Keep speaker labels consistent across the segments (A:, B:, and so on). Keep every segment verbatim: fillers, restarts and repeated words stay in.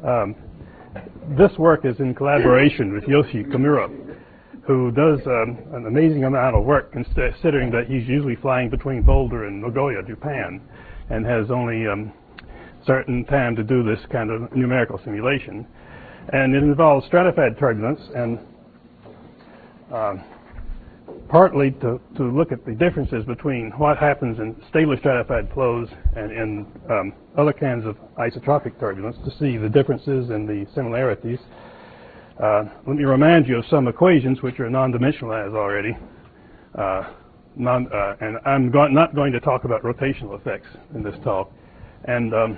A: Um, this work is in collaboration with Yoshi Kimura, who does um, an amazing amount of work considering that he's usually flying between Boulder and Nagoya, Japan, and has only um, certain time to do this kind of numerical simulation. And it involves stratified turbulence, and uh, partly to, to look at the differences between what happens in stable stratified flows and in um, other kinds of isotropic turbulence, to see the differences and the similarities. Uh, let me remind you of some equations which are non-dimensionalized already. Uh, non, uh, and I'm go not going to talk about rotational effects in this talk. And um,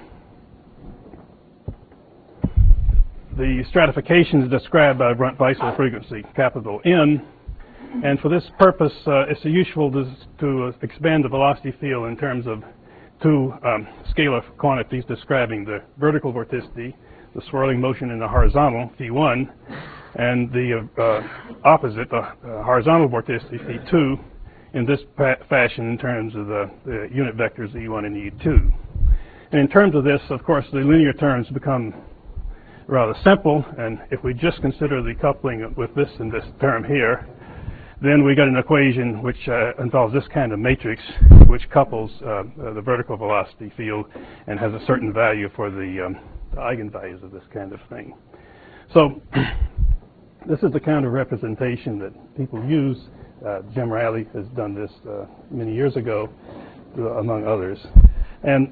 A: the stratification is described by Brunt-Weissel frequency, capital N. And for this purpose, uh, it's useful to, to uh, expand the velocity field in terms of two um, scalar quantities describing the vertical vorticity, the swirling motion in the horizontal, phi one, and the uh, uh, opposite, the uh, horizontal vorticity, phi two, in this fashion in terms of the, the unit vectors E one and E two. And in terms of this, of course, the linear terms become rather simple, and if we just consider the coupling with this and this term here, then we get an equation which uh, involves this kind of matrix, which couples uh, uh, the vertical velocity field and has a certain value for the, um, the eigenvalues of this kind of thing. So this is the kind of representation that people use. Uh, Jim Riley has done this uh, many years ago, uh, among others. And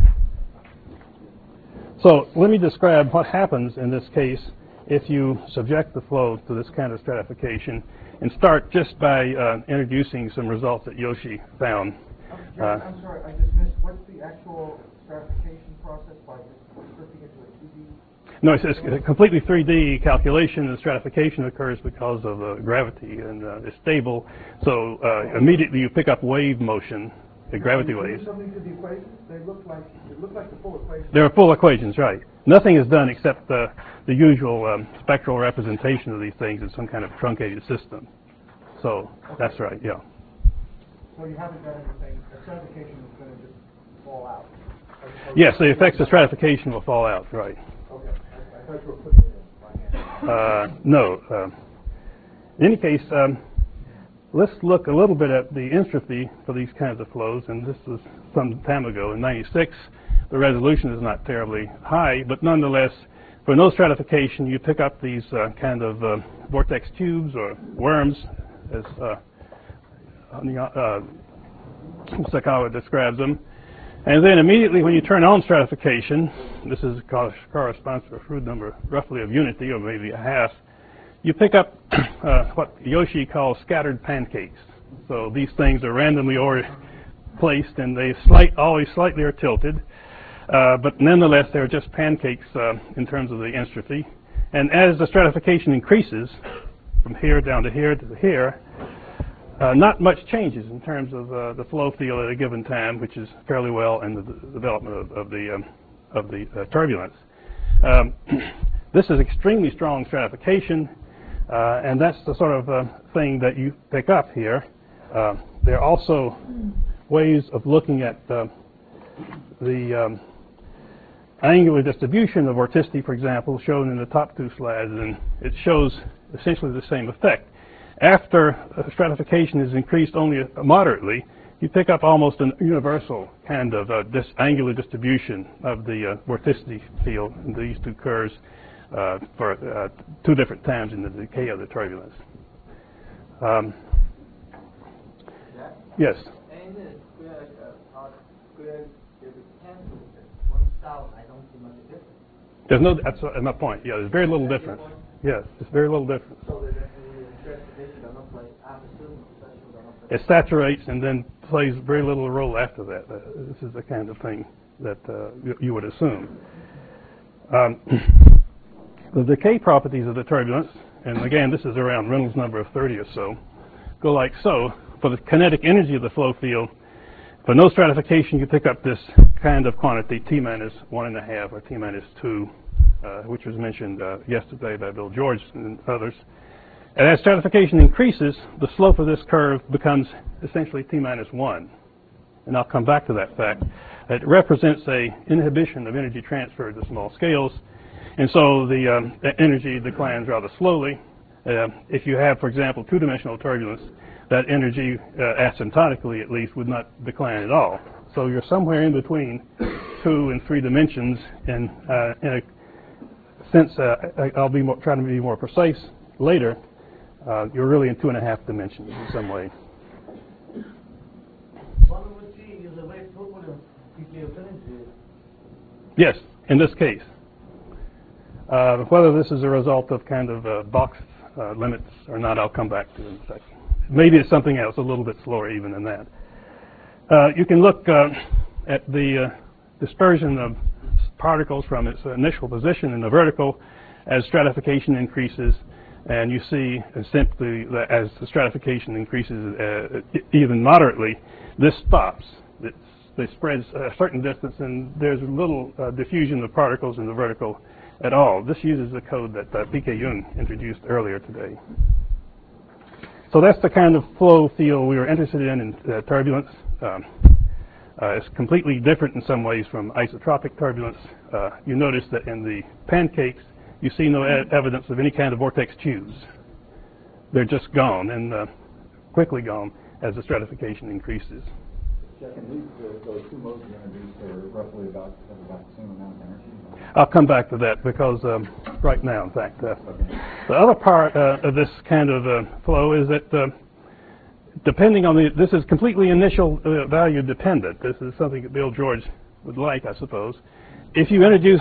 A: so let me describe what happens in this case if you subject the flow to this kind of stratification, and start just by uh, introducing some results that Yoshi found.
B: Uh, I'm sorry, I just missed. What's the actual stratification process by stripping it to a two D?
A: No, it's, it's a completely three D calculation. The stratification occurs because of uh, gravity, and uh, it's stable. So uh, immediately you pick up wave motion, the gravity waves.
B: Something to the equations? They look like they look like the full equations.
A: They're full equations, right? Nothing is done except uh, the usual um, spectral representation of these things in some kind of truncated system. So okay. That's right, yeah.
B: So you haven't done anything. The stratification is going to just fall out.
A: Yes, the effects of stratification will fall out, right?
B: Okay. I, I thought you were putting it in by hand.
A: Uh, no. Uh, in any case, um, let's look a little bit at the entropy for these kinds of flows, and this was some time ago in ninety-six. The resolution is not terribly high, but nonetheless, for no stratification, you pick up these uh, kind of uh, vortex tubes or worms, as uh, uh, Sakawa describes them. And then immediately when you turn on stratification, this is corresponds to a crude number roughly of unity, or maybe a half, you pick up uh, what Yoshi calls scattered pancakes. So these things are randomly or placed, and they slight, always slightly are tilted. Uh, but nonetheless, they're just pancakes uh, in terms of the entropy. And as the stratification increases from here down to here to here, uh, not much changes in terms of uh, the flow field at a given time, which is fairly well in the, the development of, of the um, of the uh, turbulence. Um, this is extremely strong stratification, uh, and that's the sort of uh, thing that you pick up here. Uh, there are also ways of looking at uh, the um, angular distribution of vorticity, for example, shown in the top two slides, and it shows essentially the same effect. After uh, stratification is increased only uh, moderately, you pick up almost a universal kind of uh, this angular distribution of the uh, vorticity field in these two curves uh, for uh, two different times in the decay of the turbulence. Um, yes? There's no, that's my point. Yeah, there's very little difference. Yes, there's very little difference. It saturates and then plays very little role after that. Uh, this is the kind of thing that uh, you, you would assume. Um, the decay properties of the turbulence, and again, this is around Reynolds number of thirty or so, go like so. For the kinetic energy of the flow field, for no stratification, you pick up this kind of quantity, T minus one and a half or T minus two, uh, which was mentioned uh, yesterday by Bill George and others. And as stratification increases, the slope of this curve becomes essentially T minus one. And I'll come back to that fact. It represents a inhibition of energy transfer to small scales. And so the, um, the energy declines rather slowly. Uh, if you have, for example, two-dimensional turbulence, that energy, uh, asymptotically at least, would not decline at all. So you're somewhere in between two and three dimensions, and uh, in a sense, uh, I, I'll be more, trying to be more precise later, uh, you're really in two and a half dimensions in some way. Yes, in this case. Uh, whether this is a result of kind of uh, box uh, limits or not, I'll come back to in a second. Maybe it's something else, a little bit slower even than that. Uh, you can look uh, at the uh, dispersion of particles from its initial position in the vertical as stratification increases, and you see uh, simply that as the stratification increases uh, even moderately, this stops. It's, it spreads a certain distance, and there's little uh, diffusion of particles in the vertical at all. This uses the code that uh, P K Jung introduced earlier today. So that's the kind of flow field we were interested in in uh, turbulence. Um, uh, it's completely different in some ways from isotropic turbulence. Uh, you notice that in the pancakes, you see no e evidence of any kind of vortex tubes. They're just gone, and uh, quickly gone as the stratification increases.
C: Jack, and these, uh, those two modes you introduced are roughly about, about the same amount of energy?
A: I'll come back to that because um, right now, in fact, uh,
C: Okay.
A: the other part uh, of this kind of uh, flow is that uh, depending on the, this is completely initial uh, value dependent. This is something that Bill George would like, I suppose. If you introduce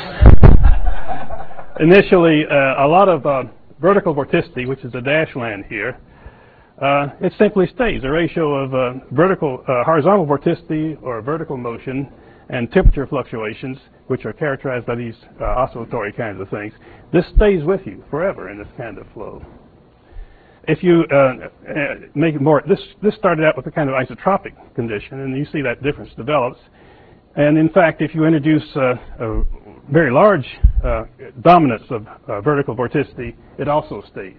A: initially uh, a lot of uh, vertical vorticity, which is a dash line here, uh, it simply stays. The ratio of uh, vertical, uh, horizontal vorticity or vertical motion and temperature fluctuations, which are characterized by these uh, oscillatory kinds of things, this stays with you forever in this kind of flow. If you uh, uh, make it more, this, this started out with a kind of isotropic condition, and you see that difference develops. And in fact, if you introduce uh, a very large uh, dominance of uh, vertical vorticity, it also stays.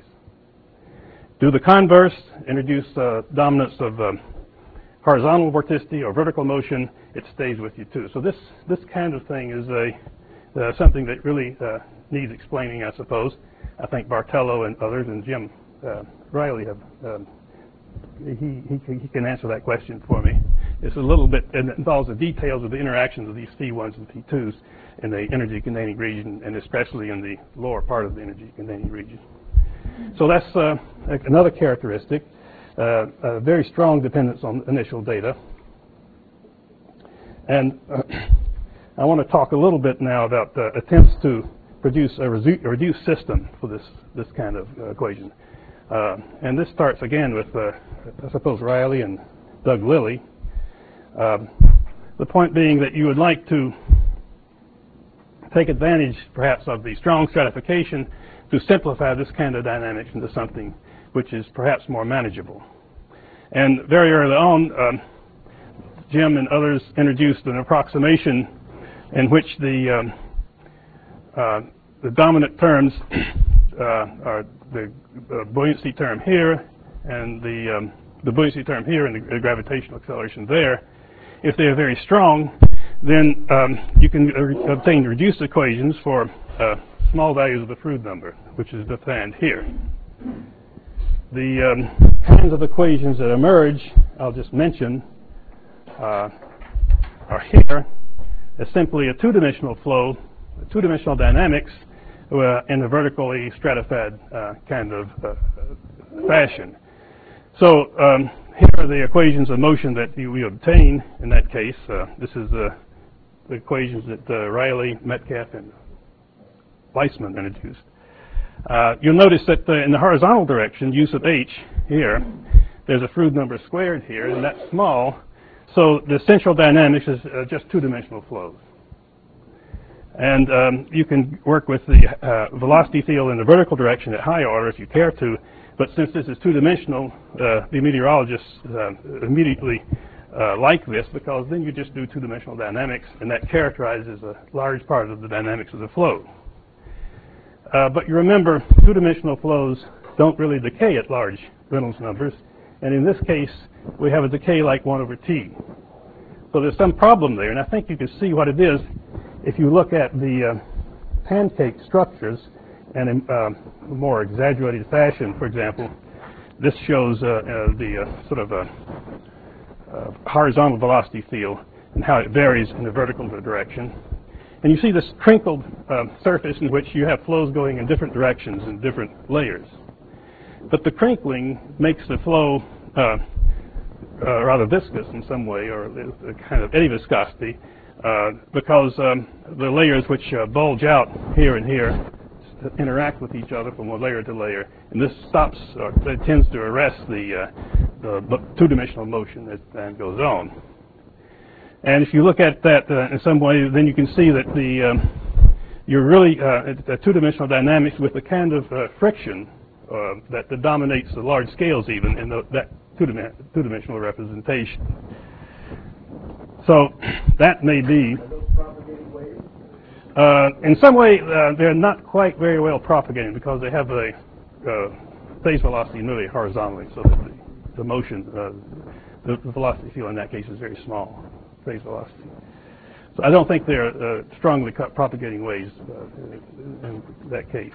A: Do the converse, introduce uh, dominance of um, horizontal vorticity or vertical motion, it stays with you too. So this, this kind of thing is a, uh, something that really uh, needs explaining, I suppose. I think Bartello and others and Jim uh, Riley have, um, he, he, he can answer that question for me. It's a little bit, and it involves the details of the interactions of these P ones and P twos in the energy containing region, and especially in the lower part of the energy containing region. So that's uh, another characteristic, uh, a very strong dependence on initial data. And uh, I want to talk a little bit now about uh, attempts to produce a, resu a reduced system for this, this kind of uh, equation. Uh, and this starts again with, uh, I suppose, Riley and Doug Lilly. Um, the point being that you would like to take advantage, perhaps, of the strong stratification to simplify this kind of dynamics into something which is perhaps more manageable. And very early on, um, Jim and others introduced an approximation in which the, um, uh, the dominant terms uh, are the uh, buoyancy term here and the, um, the buoyancy term here and the, the gravitational acceleration there. If they are very strong, then um, you can uh, obtain reduced equations for uh, small values of the Froude number, which is defined here. The um, kinds of equations that emerge, I'll just mention, uh, are here. It's simply a two-dimensional flow, two-dimensional dynamics uh, in a vertically stratified uh, kind of uh, fashion. So um, here are the equations of motion that you, we obtain in that case. Uh, this is uh, the equations that uh, Riley, Metcalfe, and Weissman introduced. Uh, you'll notice that uh, in the horizontal direction, u sub h here, there's a Froude number squared here, and that's small. So the central dynamics is uh, just two-dimensional flows. And um, you can work with the uh, velocity field in the vertical direction at high order if you care to. But since this is two-dimensional, uh, the meteorologists uh, immediately uh, like this, because then you just do two-dimensional dynamics, and that characterizes a large part of the dynamics of the flow. Uh, but you remember, two-dimensional flows don't really decay at large Reynolds numbers. And in this case, we have a decay like one over t. So there's some problem there, and I think you can see what it is if you look at the uh, pancake structures and in uh, more exaggerated fashion. For example, this shows uh, uh, the uh, sort of a, uh, horizontal velocity field and how it varies in the vertical direction. And you see this crinkled uh, surface in which you have flows going in different directions in different layers. But the crinkling makes the flow uh, uh, rather viscous in some way, or a kind of eddy viscosity, uh, because um, the layers which uh, bulge out here and here interact with each other from one layer to layer, and this stops, or it tends to arrest the, uh, the two-dimensional motion as time goes on. And if you look at that uh, in some way, then you can see that the um, you're really uh, at two-dimensional dynamics with the kind of uh, friction uh, that, that dominates the large scales even in the, that two-dim two-dimensional representation. So that may be, uh, in some way, uh, they're not quite very well propagating because they have a uh, phase velocity nearly horizontally, so that the, the motion, uh, the, the velocity field in that case is very small. Phase velocity. So I don't think they're uh, strongly propagating waves uh, in that case.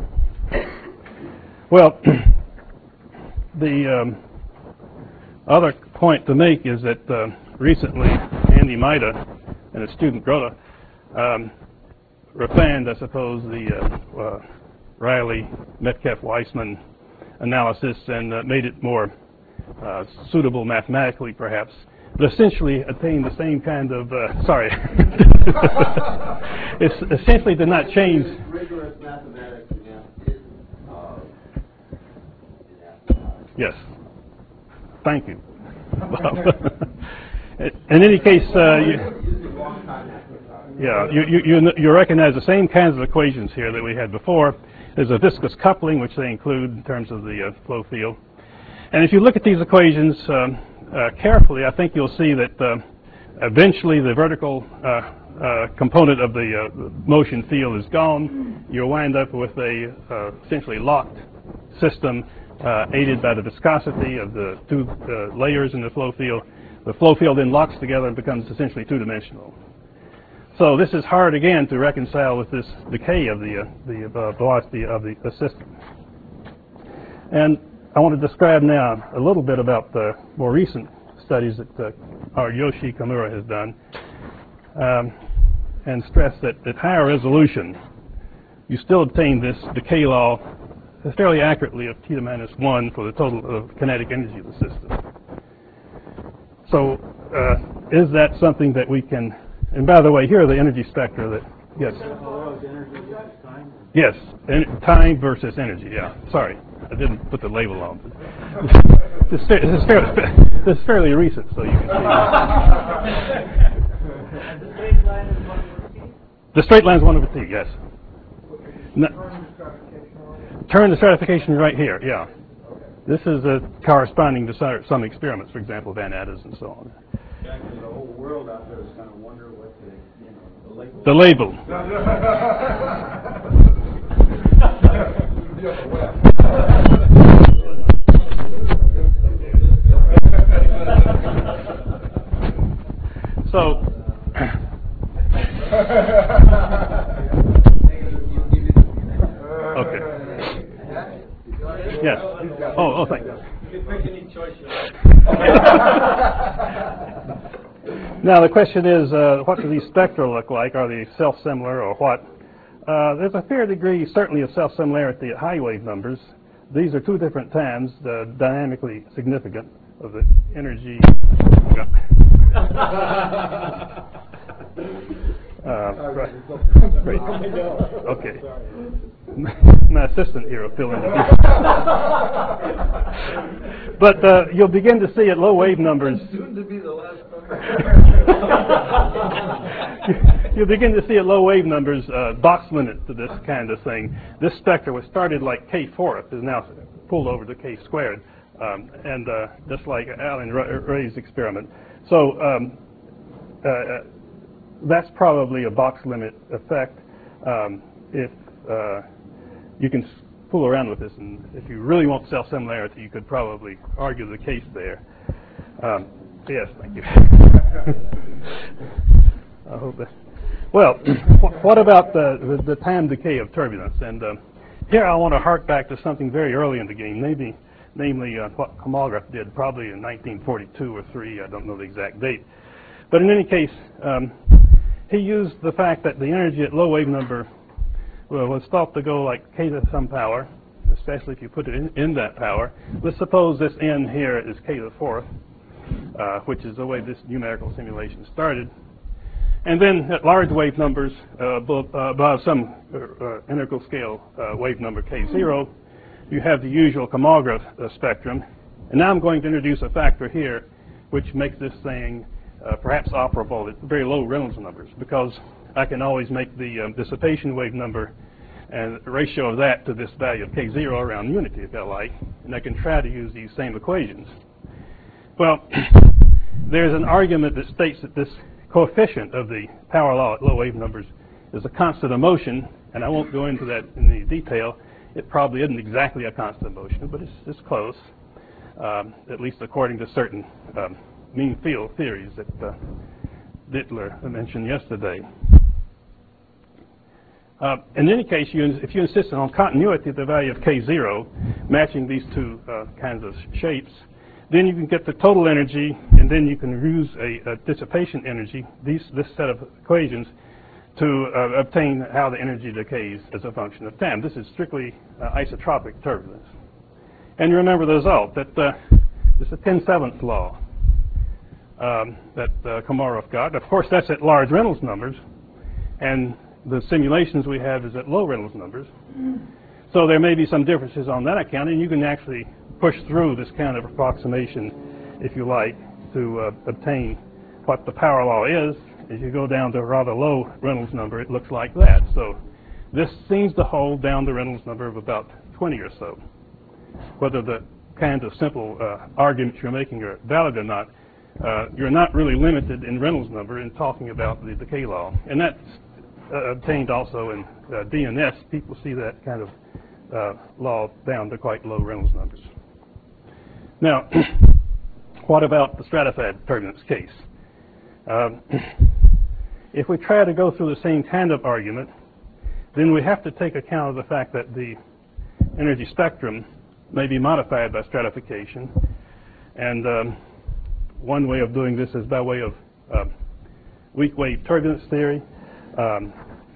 A: Well, the um, other point to make is that uh, recently Andy Maida and his student Grota um, refined, I suppose, the uh, uh, Riley, Metcalf, Weissman analysis and uh, made it more uh, suitable mathematically, perhaps. But essentially attained the same kind of, uh, sorry, it's essentially did not change.
D: Rigorous mathematics is, uh,
A: yes. Thank you. In any case, uh, you, yeah, you, you, you, you recognize the same kinds of equations here that we had before. There's a viscous coupling, which they include in terms of the uh, flow field. And if you look at these equations, um, Uh, carefully, I think you'll see that uh, eventually the vertical uh, uh, component of the uh, motion field is gone. You'll wind up with a uh, essentially locked system uh, aided by the viscosity of the two uh, layers in the flow field. The flow field then locks together and becomes essentially two-dimensional. So this is hard again to reconcile with this decay of the, uh, the uh, velocity of the, the system. And I want to describe now a little bit about the more recent studies that uh, our Yoshi Kamura has done, um, and stress that at higher resolution, you still obtain this decay law fairly accurately of theta minus one for the total of kinetic energy of the system. So uh, is that something that we can, and by the way, here are the energy spectra that, yes. Yes, en time versus energy, yeah, sorry. I didn't put the label on. This is, this, is fairly, this is fairly recent, so you can see.
E: And the straight line is one over t?
A: The straight line is one over t, yes. No, turn the stratification right here, yeah. This is uh, corresponding to some experiments, for example, Van Attes and so on.
D: Actually, the whole world out there is going to wonder what the, you know, the label.
A: The label. So, okay. Yes. Oh, oh, thank you.
D: You can pick any choice you like.
A: Now the question is, uh, what do these spectra look like? Are they self-similar or what? Uh, there's a fair degree, certainly, of self-similarity at high wave numbers. These are two different times, uh, dynamically significant of the energy. uh, right. Great. Okay. My assistant here will fill in the details. But uh, you'll begin to see at low wave numbers.
D: Soon to be the last
A: You'll begin to see at low wave numbers uh, box limits to this kind of thing. This spectra was started like k fourth, is now pulled over to k squared, um, and uh, just like Alan Ray's experiment. So um, uh, that's probably a box limit effect. Um, if uh, you can fool around with this, and if you really want self-similarity, you could probably argue the case there. Um, yes, thank you. I hope that. Well, what about the, the, the time decay of turbulence? And uh, here I want to hark back to something very early in the game, maybe, namely uh, what Kolmogorov did probably in nineteen forty-two or three, I don't know the exact date. But in any case, um, he used the fact that the energy at low wave number well, was thought to go like k to some power, especially if you put it in, in that power. Let's suppose this n here is k to the fourth, uh, which is the way this numerical simulation started. And then at large wave numbers uh, above, uh, above some uh, integral scale uh, wave number k zero, you have the usual Kolmogorov uh, spectrum. And now I'm going to introduce a factor here which makes this thing uh, perhaps operable at very low Reynolds numbers, because I can always make the um, dissipation wave number and the ratio of that to this value of k zero around unity, if I like, and I can try to use these same equations. Well, there's an argument that states that this coefficient of the power law at low wave numbers is a constant of motion, and I won't go into that in any detail. It probably isn't exactly a constant of motion, but it's, it's close, um, at least according to certain um, mean field theories that uh, Dittler mentioned yesterday. Uh, in any case, you, if you insist on continuity at the value of k zero, matching these two uh, kinds of sh shapes, then you can get the total energy, and then you can use a, a dissipation energy, these, this set of equations, to uh, obtain how the energy decays as a function of time. This is strictly uh, isotropic turbulence. And you remember the result, that uh, this is a ten sevenths law um, that uh, Kolmogorov got. Of course, that's at large Reynolds numbers, and the simulations we have is at low Reynolds numbers. So there may be some differences on that account, and you can actually push through this kind of approximation, if you like, to uh, obtain what the power law is. As you go down to a rather low Reynolds number, it looks like that. So this seems to hold down the Reynolds number of about twenty or so. Whether the kinds of simple uh, arguments you're making are valid or not, uh, you're not really limited in Reynolds number in talking about the decay law. And that's uh, obtained also in uh, D N S. People see that kind of uh, law down to quite low Reynolds numbers. Now, what about the stratified turbulence case? Um, if we try to go through the same kind of argument, then we have to take account of the fact that the energy spectrum may be modified by stratification. And um, one way of doing this is by way of uh, weak wave turbulence theory. Um,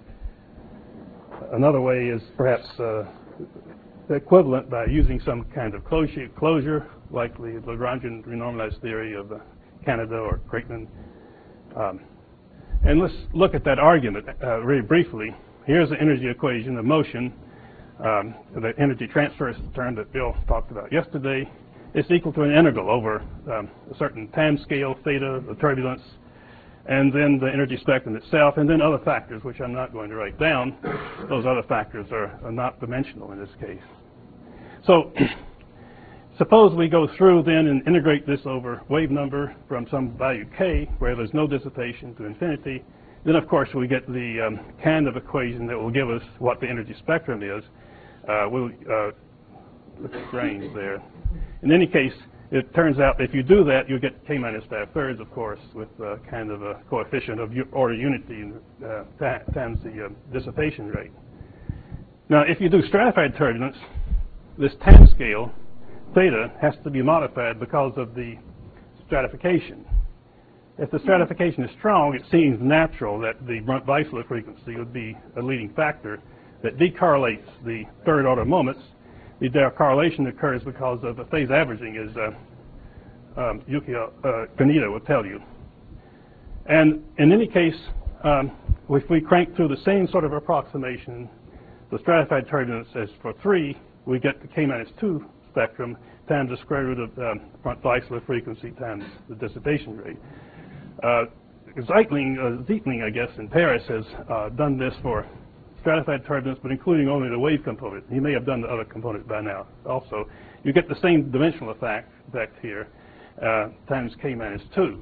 A: another way is perhaps uh, equivalent by using some kind of closure, closure like the Lagrangian renormalized theory of uh, Canada or Creighton. Um, and let's look at that argument uh, very briefly. Here's the energy equation of motion. Um, the energy transfer is the term that Bill talked about yesterday. It's equal to an integral over um, a certain time scale, theta, the turbulence, and then the energy spectrum itself, and then other factors, which I'm not going to write down. Those other factors are, are not dimensional in this case. So suppose we go through then and integrate this over wave number from some value k, where there's no dissipation, to infinity. Then, of course, we get the um, kind of equation that will give us what the energy spectrum is. Uh, we'll uh, look at range there. In any case, it turns out if you do that, you'll get k minus five thirds, of course, with uh, kind of a coefficient of order unity uh, times the uh, dissipation rate. Now, if you do stratified turbulence, this time scale, theta, has to be modified because of the stratification. If the stratification is strong, it seems natural that the Brunt-Weissler frequency would be a leading factor that decorrelates the third order moments. The decorrelation occurs because of the phase averaging, as uh, um, Yuki uh, Kaneda will tell you. And in any case, um, if we crank through the same sort of approximation, the stratified turbulence as for three, we get the k minus two spectrum times the square root of um, Brunt-Weissler frequency times the dissipation rate. Uh, Zeitling, uh, Zeitling, I guess, in Paris has uh, done this for stratified turbulence, but including only the wave component. He may have done the other component by now also. You get the same dimensional effect, effect here uh, times k minus two.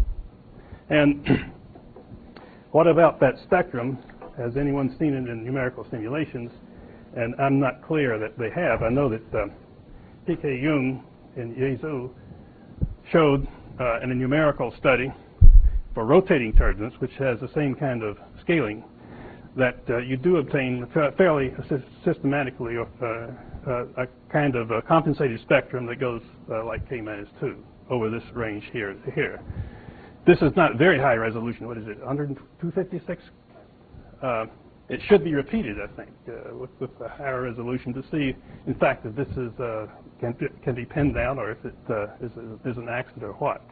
A: And what about that spectrum? Has anyone seen it in numerical simulations? And I'm not clear that they have. I know that uh, P K Jung and Yezu showed uh, in a numerical study for rotating turbulence, which has the same kind of scaling, that uh, you do obtain fa fairly sy systematically uh, uh, a kind of a compensated spectrum that goes uh, like K minus two over this range here to here. This is not very high resolution. What is it, two fifty-six? Uh, it should be repeated, I think, uh, with, with a higher resolution to see, in fact, if this is uh, can, can be pinned down or if it uh, is, is an accident or what.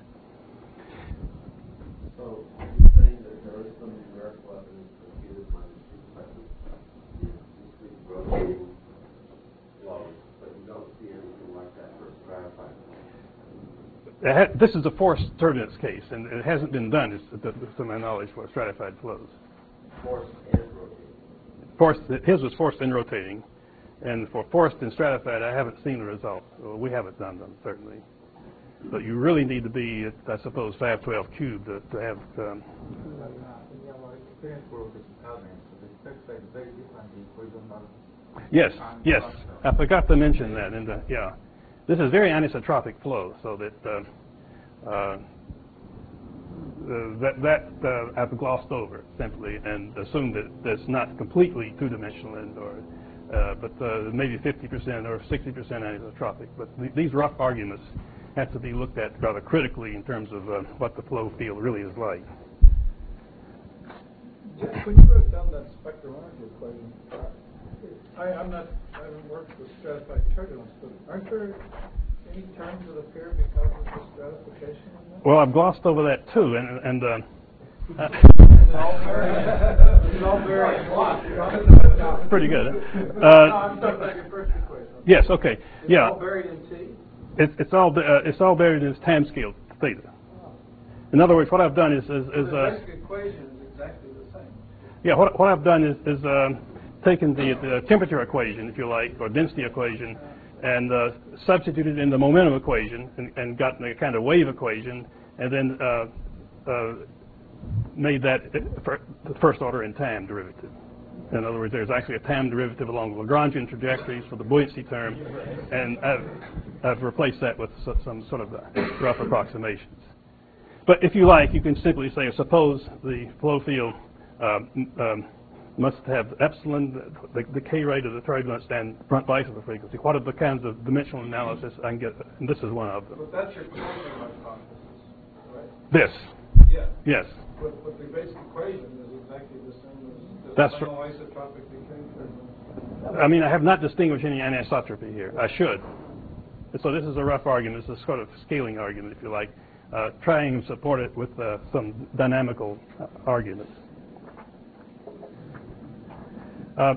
F: So you're saying that there is some numerical evidence that gives minus two present discrete rotating flows, but you don't see anything like that for stratified.
A: It ha this is a forced turbulence case, and it hasn't been done, is, to my knowledge, for stratified flows.
F: Forced and rotating.
A: Forced, his was forced and rotating, and for forced and stratified, I haven't seen the result. Well, we haven't done them, certainly. But you really need to be, I suppose, five twelve cubed to, to have. Um, yes, yes. I forgot to mention that. And uh, yeah, this is very anisotropic flow, so that uh, uh, uh, that that uh, I've glossed over simply and assumed that that's not completely two-dimensional and or. Uh, but uh, maybe fifty percent or sixty percent anisotropic. But th these rough arguments have to be looked at rather critically in terms of uh, what the flow field really is like.
G: Jack, when you wrote down that spectrum energy equation, uh, I, I'm not, I haven't worked with stratified turbulence, but aren't there any terms that appear because of the stratification in that?
A: Well, I've glossed over that too, and and. Uh, uh, pretty good. Huh? Uh,
G: no, I'm talking about your first equation.
A: Yes. Okay.
G: It's
A: yeah.
G: all buried in T.
A: It's, it's all uh, it's all buried in its time scale theta. In other words, what I've done is is, is
G: the
A: uh,
G: basic equation is exactly the same.
A: yeah. What what I've done is is uh, taken the, the temperature equation, if you like, or density equation, and uh, substituted in the momentum equation, and, and gotten a kind of wave equation, and then uh, uh, made that for the first order in time derivative. In other words, there's actually a time derivative along the Lagrangian trajectories for the buoyancy term, and I've, I've replaced that with so, some sort of uh, rough approximations. But if you like, you can simply say, suppose the flow field uh, um, must have epsilon, the, the K rate of the turbulence, and front bicycle frequency. What are the kinds of dimensional analysis I can get? And this is one of them.
G: But that's your closing hypothesis, right?
A: This.
G: Yeah.
A: Yes.
G: But, but the basic equation is exactly the same as the
A: That's
G: final isotropic decay turbulence.
A: I mean, I have not distinguished any anisotropy here. I should. So this is a rough argument. It's a sort of scaling argument, if you like, uh, trying to support it with uh, some dynamical uh, arguments. Uh,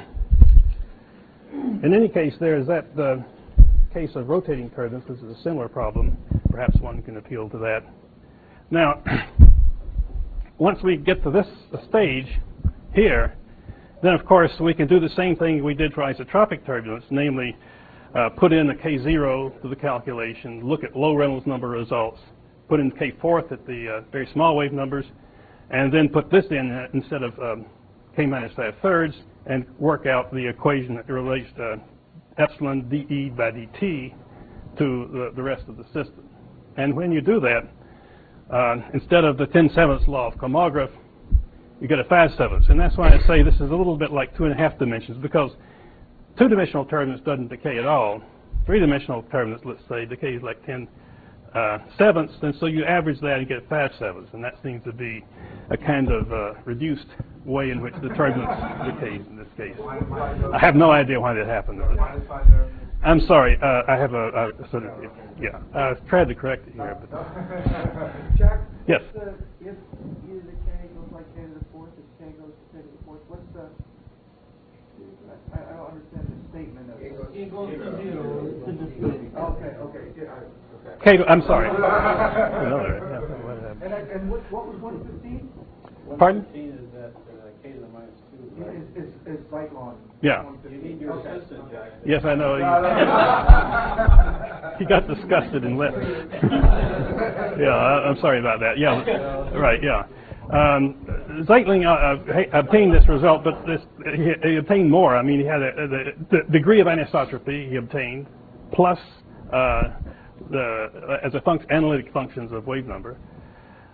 A: in any case, there is that uh, case of rotating turbulence. This is a similar problem. Perhaps one can appeal to that. Now, once we get to this stage here, then of course we can do the same thing we did for isotropic turbulence, namely uh, put in a K zero to the calculation, look at low Reynolds number results, put in K fourth at the uh, very small wave numbers, and then put this in uh, instead of um, K minus five thirds, and work out the equation that relates uh, epsilon dE by dt to the, the rest of the system. And when you do that, uh, instead of the ten sevenths law of Kolmogorov, you get a five sevenths. And that's why I say this is a little bit like two and a half dimensions, because two-dimensional turbulence doesn't decay at all. Three-dimensional turbulence, let's say, decays like ten uh, sevenths, and so you average that and get five sevenths, and that seems to be a kind of uh, reduced way in which the turbulence decays in this case. I have no idea why that happened. I'm sorry, uh, I have a, a sort of, yeah, I tried to correct it here. But
B: Jack?
A: Yes.
B: If, the, if e to the k goes like k to the fourth, if k goes to k to the fourth, what's the, I, I don't understand the statement of it.
E: It goes to zero. It's in the study.
B: Okay, okay, yeah, I, okay.
A: K, I'm sorry. Another, yeah, what happened?
B: And, I, and what, what was one fifteen?
A: Pardon?
D: one fifteen is that uh, K to the minus two, right?
B: Is, is, is cyclone.
A: Yeah.
D: You need your assistant, Jack.
A: Yes, I know. He, he got disgusted and left. Yeah, I, I'm sorry about that. Yeah, right, yeah. Um, Zeitling uh, obtained this result, but this, he, he obtained more. I mean, he had a, the, the degree of anisotropy he obtained, plus uh, the as a function, analytic functions of wave number.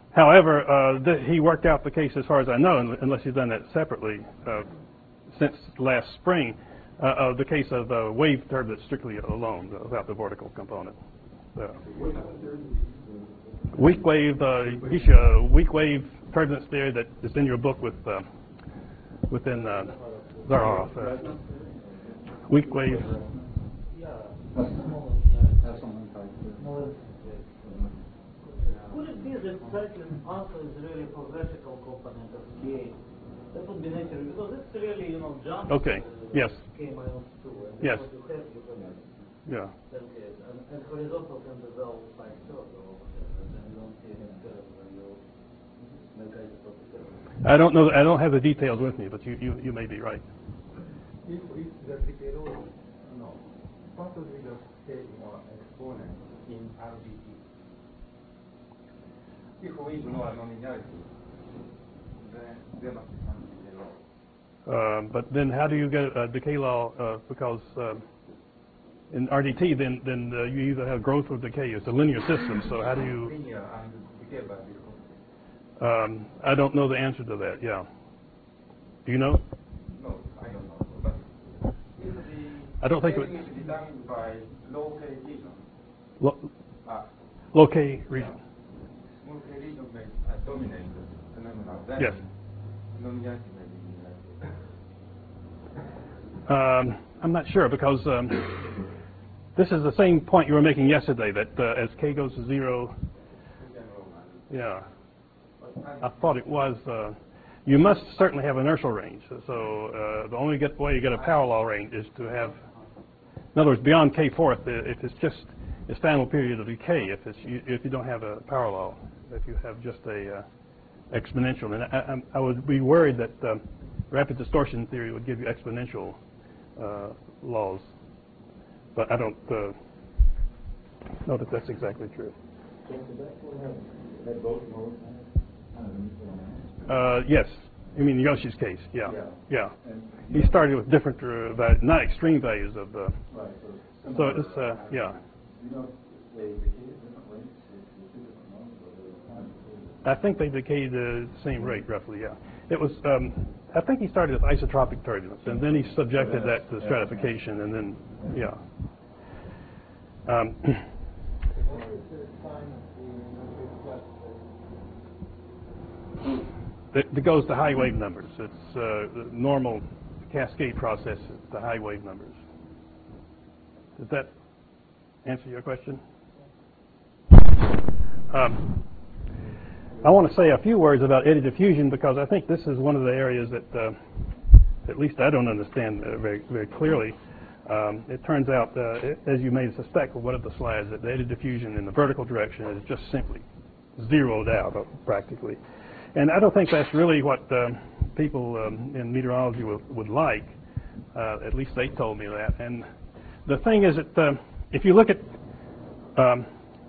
A: However, uh, th he worked out the case, as far as I know, un unless he's done that separately, uh, since last spring, uh, of the case of uh, wave turbulence strictly alone, uh, without the vortical component. Uh, weak wave, uh, Isha, weak wave turbulence theory that is in your book with uh, within uh, Zaharoff. Uh, weak wave.
E: Could it be that cycling also is really for vertical component of K? That would be natural because it's really, you know, jump.
A: Okay. Yes.
E: K minus two. And
A: Yes.
E: what you have, you can
A: Yeah.
E: okay. And, and horizontal can dissolve by third or whatever, and you don't see any curve when you make isotopic.
A: I don't know. I don't have the details with me, but you you, you may be right.
H: If if the decadal, no, what would be the state or exponent in R D T? If we ignore nonlinearity, then there must be some decay law.
A: Um, but then, how do you get a decay law? Uh, because um, in R D T, then then uh, you either have growth or decay. It's a linear system. So how do you?
H: Linear and decay by default.
A: Um, I don't know the answer to that. Yeah. Do you know?
H: No, I don't know. But if the
A: I don't think it
H: scaling is determined by low K region,
A: Lo
H: uh,
A: low K region.
H: small K region may uh, dominate the phenomena. Then
A: Yes.
H: nonlinearity may be inactive.
A: Um, I'm not sure because um, this is the same point you were making yesterday. That uh, as K goes to zero, yeah. I thought it was. Uh, you must certainly have inertial range. So uh, the only get, way you get a power law range is to have, in other words, beyond K fourth, if it's just its final period of decay. If it's you, if you don't have a power law, if you have just a uh, exponential, and I, I, I would be worried that um, rapid distortion theory would give you exponential uh, laws, but I don't uh, know that that's exactly true. Uh, yes, you mean Yoshi's case? Yeah,
C: Yeah.
A: yeah. He started with different, uh, val not extreme values of. Uh,
C: Right.
A: so it's uh, yeah.
C: You know, they decay at different rates, it's two different modes, or they're kind of
A: I think they decayed the same rate, roughly. Yeah. It was. Um, I think he started with isotropic turbulence, and then he subjected that to stratification, and then yeah. Um, It, it goes to high wave numbers. It's uh, the normal cascade process is the high wave numbers. Does that answer your question? Um, I want to say a few words about eddy diffusion because I think this is one of the areas that, uh, at least I don't understand uh, very, very clearly. Um, it turns out, uh, it, as you may suspect with one of the slides, that the eddy diffusion in the vertical direction is just simply zeroed out uh, practically. And I don't think that's really what um, people um, in meteorology would, would like. Uh, at least they told me that. And the thing is that uh, if you look at, um,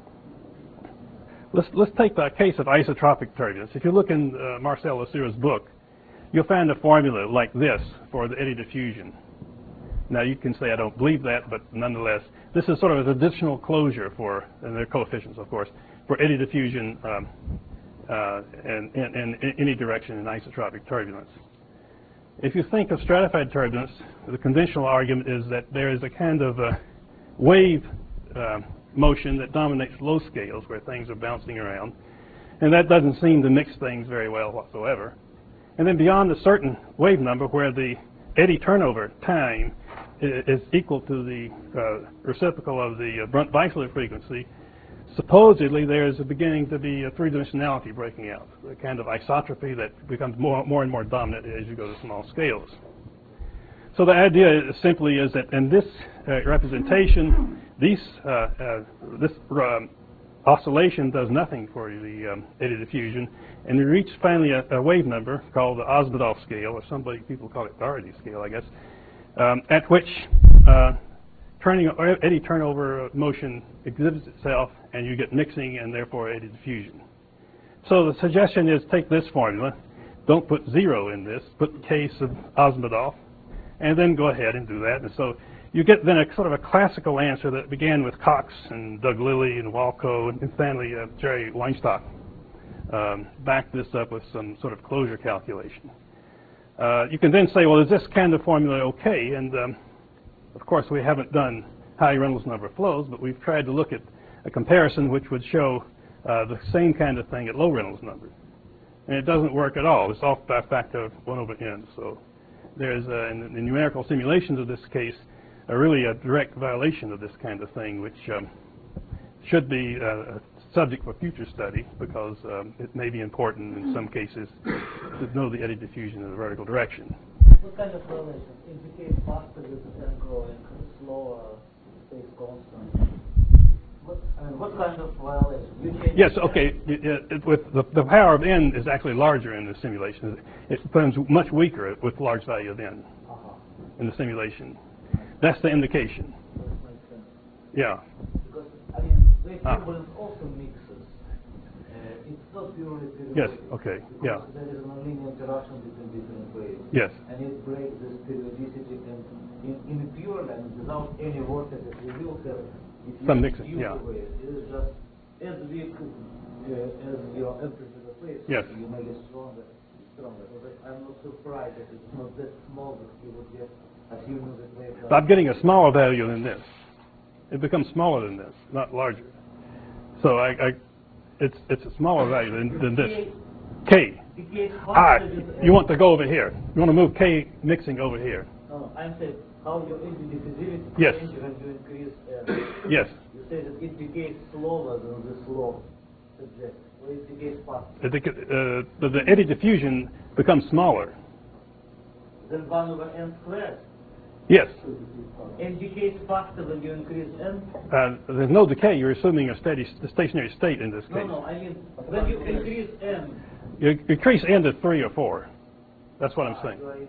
A: let's let's take the case of isotropic turbulence. If you look in uh, Marcel Leceure's book, you'll find a formula like this for the eddy diffusion. Now you can say I don't believe that, but nonetheless, this is sort of an additional closure for, and their coefficients, of course, for eddy diffusion. Um, Uh, and in any direction in isotropic turbulence. If you think of stratified turbulence, the conventional argument is that there is a kind of a wave uh, motion that dominates low scales where things are bouncing around, and that doesn't seem to mix things very well whatsoever. And then beyond a certain wave number where the eddy turnover time is equal to the uh, reciprocal of the uh, Brunt-Weissler frequency, supposedly there is a beginning to be a three-dimensionality breaking out, a kind of isotropy that becomes more, more and more dominant as you go to small scales. So the idea is simply is that in this uh, representation, these, uh, uh, this um, oscillation does nothing for the um, eddy diffusion, and we reach finally a, a wave number called the Osmodoff scale, or somebody people call it Doherty scale, I guess, um, at which uh, turning eddy turnover motion exhibits itself, and you get mixing and therefore eddy diffusion. So the suggestion is take this formula, don't put zero in this, put the case of Osmodoff, and then go ahead and do that. And so you get then a sort of a classical answer that began with Cox and Doug Lilly and Walco and finally uh, Jerry Weinstock um, back this up with some sort of closure calculation. Uh, you can then say, well, is this kind of formula okay? And um, of course, we haven't done high Reynolds number flows, but we've tried to look at a comparison which would show uh, the same kind of thing at low Reynolds number. And it doesn't work at all. It's off by a factor of one over n. So there's, uh, in the numerical simulations of this case, a really a direct violation of this kind of thing, which um, should be uh, a subject for future study, because um, it may be important in some cases to know the eddy diffusion in the vertical direction.
E: What kind of violation indicates faster with the n growing, slower stays constant? What, I mean, what kind of violation? You change
A: Yes, okay. It, it, with the, the power of n is actually larger in the simulation. It becomes much weaker with large value of n
E: Uh-huh.
A: in the simulation. That's the indication.
E: That makes sense.
A: Yeah.
E: Because, I mean, wave
A: Ah.
E: turbulence also mixes. Uh, it's not purely periodic.
A: Yes, okay,
E: Because
A: yeah.
E: there is a nonlinear interaction between different waves.
A: Yes.
E: And it breaks this periodicity, and in, in a pure line, without any vortices, we will have diffuse
A: Some mixing, yeah.
E: wave. It is just as we could, uh, as your amplitude of waves,
A: Yes.
E: you make it stronger, stronger. But I'm not surprised that it's not that small that you would get, assuming that wave.
A: But I'm getting a smaller value than this. It becomes smaller than this, not larger. So I, I it's it's a smaller value than, than this. K.
E: Decay
A: All right.
E: faster with
A: You want to go over here. You want to move K mixing over here.
E: No, I'm saying how your eddy diffusivity
A: Yes.
E: changes when you increase n.
A: Yes.
E: You say that it decays slower than the slow subject, or it decays faster.
A: The, uh, the, the eddy diffusion becomes smaller.
E: Then one over n squared.
A: Yes.
E: N decays faster when you increase n.
A: Uh, there's no decay. You're assuming a steady, a stationary state in this
E: No,
A: case.
E: no, I mean when you increase n.
A: You increase n to three or four. That's what I'm saying.
E: Right.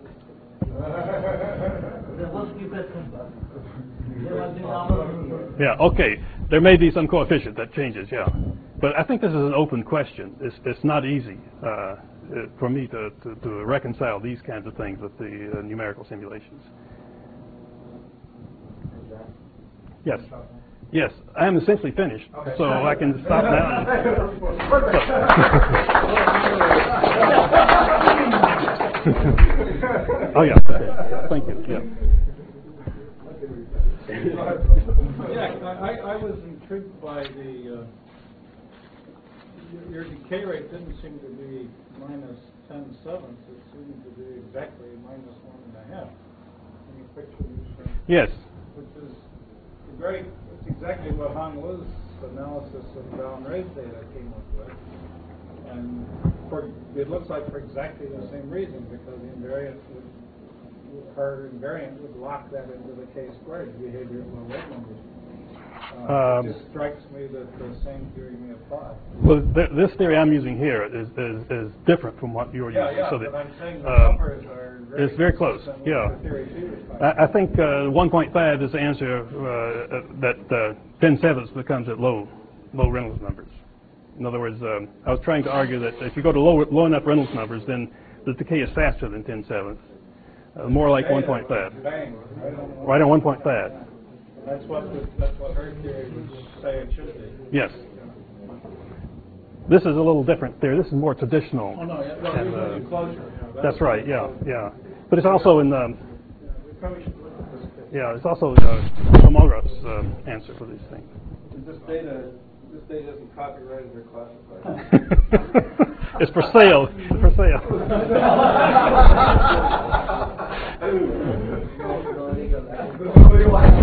E: Then what you get from that? There must be number here.
A: Yeah, okay. There may be some coefficient that changes, yeah. But I think this is an open question. It's, it's not easy uh, uh, for me to, to, to reconcile these kinds of things with the uh, numerical simulations. Yes. Yes, I am essentially finished,
G: Okay.
A: so I can stop now. Oh, yeah, okay. Thank you, yeah.
G: Yeah, I, I was intrigued by the, uh, your- your decay rate didn't seem to be minus ten sevenths, it seemed to be exactly minus one and a half. Can you picture this?
A: Yes,
G: Which is great, it's exactly what Han Liu's analysis of Brown Ray's data came up with. And for, it looks like for exactly the same reason, because the invariant would, her invariant would lock that into the K squared behavior at low wave numbers. Uh,
A: Um,
G: it just strikes me that the same theory may apply.
A: well, th this theory I'm using here is, is, is different from what you're
G: Yeah,
A: using.
G: yeah,
A: so
G: but
A: that,
G: I'm saying the
A: um,
G: numbers are very
A: it's very close,
G: consistent with
A: yeah.
G: the theory she was finding.
A: I, I think uh, one point five is the answer uh, uh, that uh, ten sevenths becomes at low, low Reynolds numbers. In other words, um, I was trying to argue that if you go to low, low enough Reynolds numbers, then the decay is faster than ten sevenths, uh, more like one point five,
G: Bang, right on,
A: right on one point five.
G: That's what, the, that's what her theory would say it should be.
A: Yes. This is a little different theory. This is more traditional.
G: Oh, no, yeah, no,
A: And,
G: we're
A: uh,
G: moving closer.
A: That's right. Yeah, yeah. But it's also in um,
G: We probably should look at this.
A: yeah, it's also uh, Kolmogorov's uh, answer for these things.
H: This data, this data isn't copyrighted or classified.
A: It's for sale. It's for sale.
E: No, no, no, no.